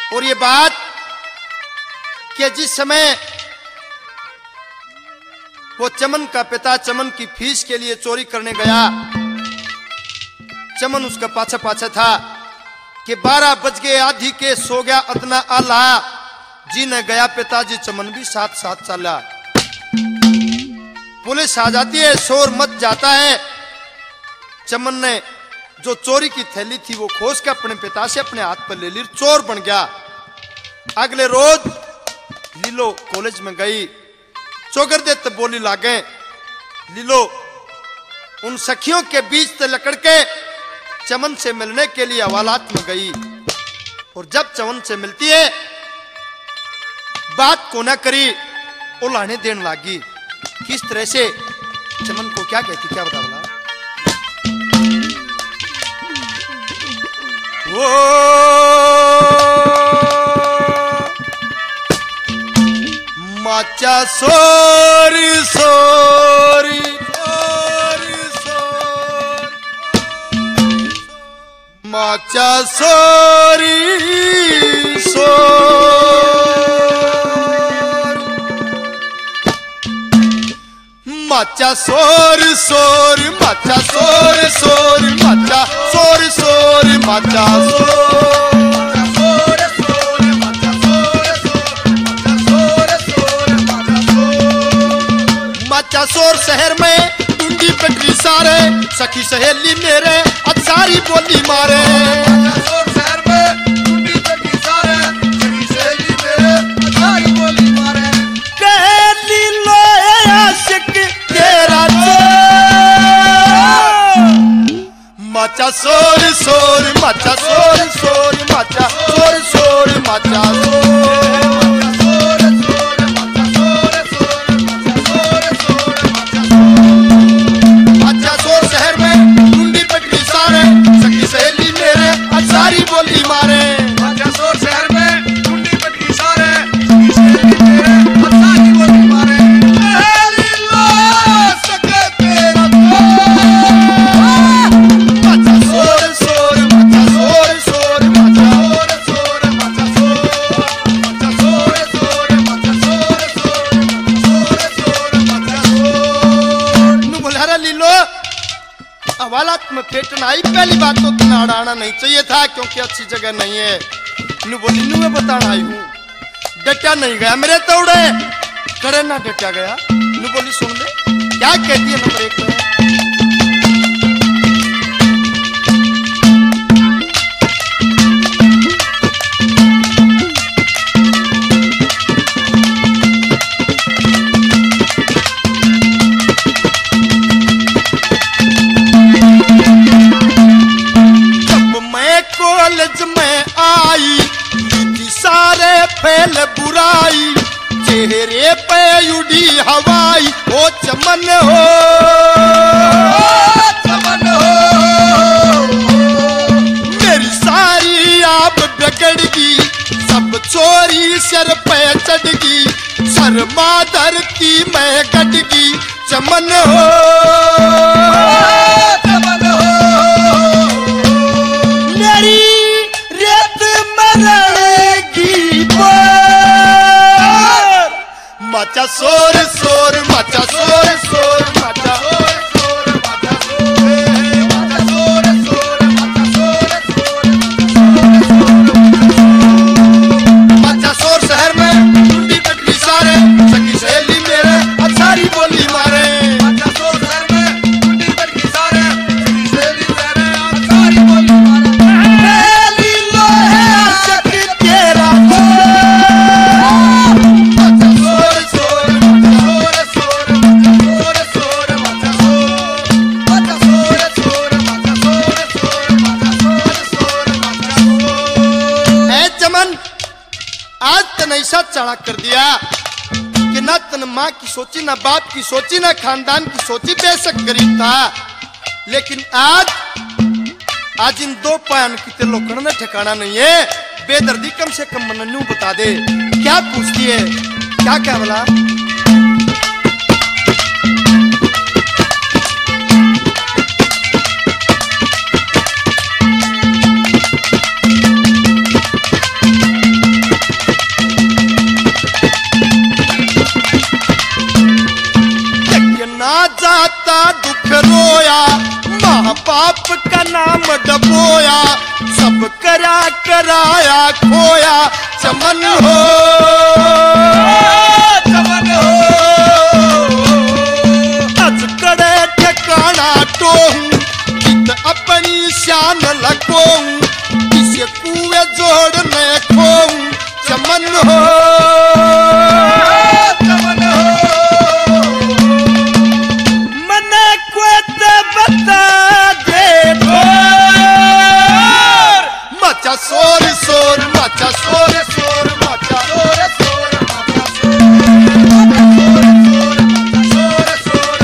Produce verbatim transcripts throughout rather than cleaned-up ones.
और ये बात कि जिस समय वो चमन का पिता चमन की फीस के लिए चोरी करने गया, चमन उसका पाछा पाछा था कि बारह बज गए आधी के, सो गया अदना आला, जी ने गया पिताजी चमन भी साथ साथ चला। पुलिस आ जाती है, शोर मच जाता है। चमन ने जो चोरी की थैली थी वो खोज के अपने पिता से अपने हाथ पर ले ली, चोर बन गया। अगले रोज लीलो कॉलेज में गई, चौगर दे तब बोली लागे। लीलो उन सखियों के बीच से लकड़ के चमन से मिलने के लिए हवालात में गई, और जब चमन से मिलती है बात को ना करी, उलाने देने लगी। किस तरह से चमन को क्या कहती, क्या बता बोला? वो माचा सोरी सोरी सोरी सोरी माचा सोरी सोरी माचा सोर सोर माचा सोर सोर माचा सोर सोर माचा सोर माचा सोर शहर में टूंगी पटरी सारे, सखी सहेली मेरे अब सारी बोली मारे। शहर में टूंगी पटरी सारे, सखी सहेली मेरे अब सारी बोली मारे। पहली लो आशिक तेरा माचा सोर सोर माचा सोर सोर माचा सोर सोर माचा सोर माचा सोर शहर में टूंडी पटरी सारे, सखी सहेली मेरे अब सारी बोली मारे। माचा सोर शहर में टूंडी पटरी सारे, सखी सहेली मेरे अब सारी बोली मारे। हवालात में फेटन आई, पहली बात तो तुम्हें अड़ाना नहीं चाहिए था क्योंकि अच्छी जगह नहीं है। नू बोली नू मैं बताना आई हूँ, डटा नहीं गया मेरे तोड़े, करे ना डटा गया। नू बोली सुन ले क्या कहती है नंबर एक में। कॉलेज में आई थी सारे फैल बुराई, चेहरे पे उड़ी हवाई, ओ चमन हो चमन हो मेरी सारी आप बिगड़गी, सब चोरी सर पे चढ़गी, शर्मा धरती में कटगी, चमन हो चमन हो मेरी रेत मरड़ेगी पर। माचा सोर सोर माचा सोर सोर माचा सोर सोर माचा सोर माचा सोर सोर माचा सोर सोर माचा सोर शहर में टूंडी पटरी सारे, सखी सहेली मेरे अब सारी बोली मारे। माचा सोर शहर में टूंडी पटरी सारे, सखी सहेली मेरे अब सारी बोली मारे। ऐसा चढ़ा कर दिया कि ना तन माँ की सोची, ना बाप की सोची, ना खानदान की सोची। बेशक गरीब था, लेकिन आज आज इन दो पायन की ते लोकड़ में ठिकाना नहीं है। बेदर्दी कम से कम मनन्नू बता दे क्या पूछती है, क्या क्या बोला। का नाम डबोया, सब करा कराया खोया चमन हो चमन हो। अजकड़े ठिकाना टोहूं इत अपनी शान लकोऊं, इसे कुएं जोड़ने खोऊं चमन हो चमन हो। मने को ते बता दे मचा शोर शोर मचा शोर शोर मचा शोर शोर मचा शोर शोर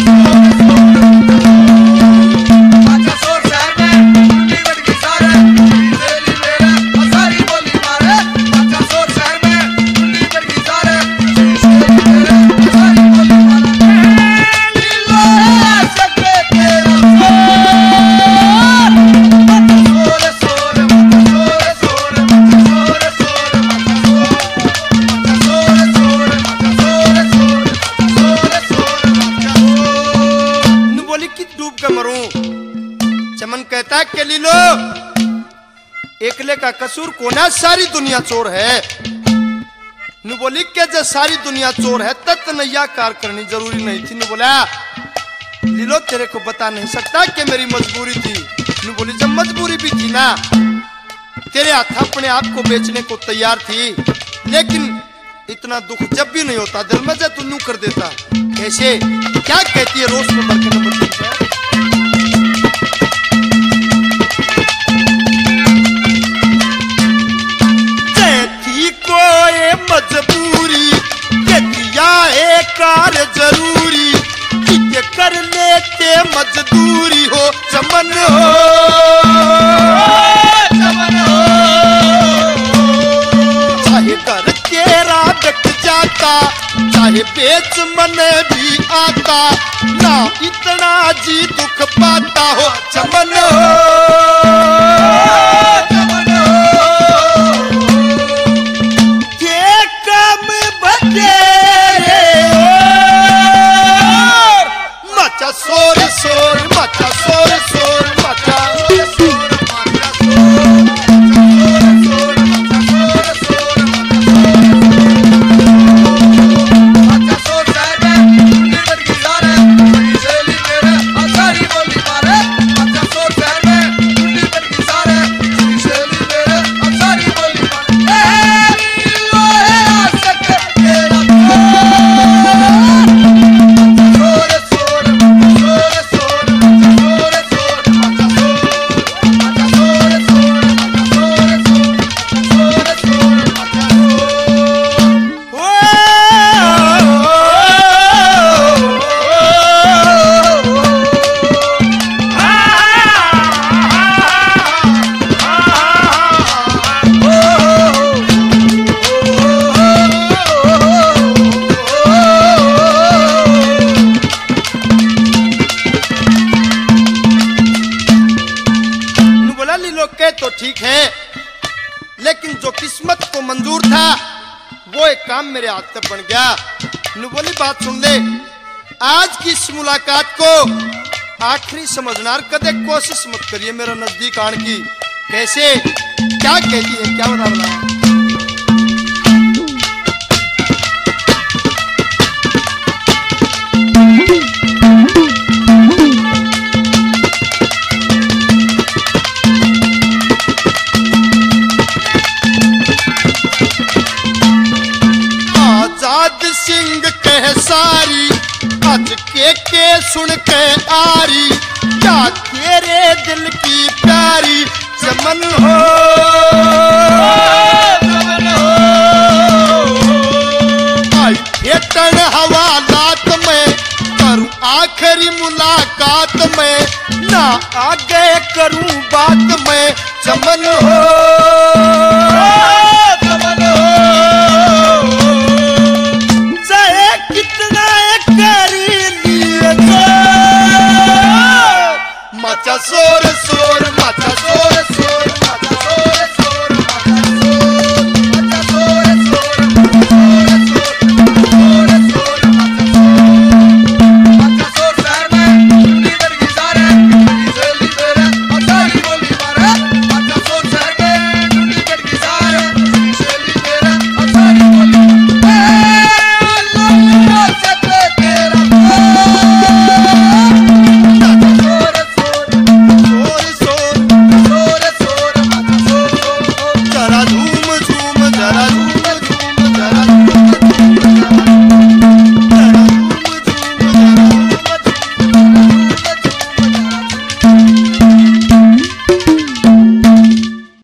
मचा शोर शहर में टूटी बटकी सारे दिली मेरे सारी बोली मारे। मचा शोर शहर में टूटी बटकी सारे दिली मेरे सारी बोली मारे। लीलो सकते तेरा चमन कहता है के लीलो एकले का कसूर कोना, सारी दुनिया चोर है। नु बोली के जब सारी दुनिया चोर है तत् नैया कार करनी जरूरी नहीं थी। नु बोला लीलो तेरे को बता नहीं सकता कि मेरी मजबूरी थी। नु बोली जब मजबूरी भी थी ना, तेरे हाथ अपने आप को बेचने को तैयार थी, लेकिन इतना दुख जब भी नहीं होता दिल में जब तू नू कर देता। कैसे क्या कहती है रोज नंबर के नंबर तीन पे मजबूरी के दिया है कार जरूरी, कि कर लेते मजदूरी हो चमन हो चमन हो। चाहे घर तेरा बिक जाता, चाहे बेच मन भी आता, ना इतना जी दुख पाता हो चमन हो चमन हो। मचा शोर शोर मचा शोर शोर मचा शोर शोर मचा शोर शोर मचा शोर शोर मचा शोर साहब टूटी बटकी सारे दिली मेरे सारी बोली मारे। मचा शोर साहब टूटी बटकी सारे दिली मेरे सारी बोली मारे। लो है सकते तेरा तो ठीक है, लेकिन जो किस्मत को मंजूर था वो एक काम मेरे हाथ तक बन गया। नु बोली बात सुन ले, आज की इस मुलाकात को आखिरी समझनार कदे कोशिश मत करिए मेरा नजदीक आने की। कैसे क्या कहती है क्या बता रहा है? सिंह कह सारी अज के के सुन के आरी, क्या तेरे दिल की प्यारी चमन हो चमन हो। आई फेटन हवालात में करूं आखिरी मुलाकात में, ना आगे करूं बात में चमन हो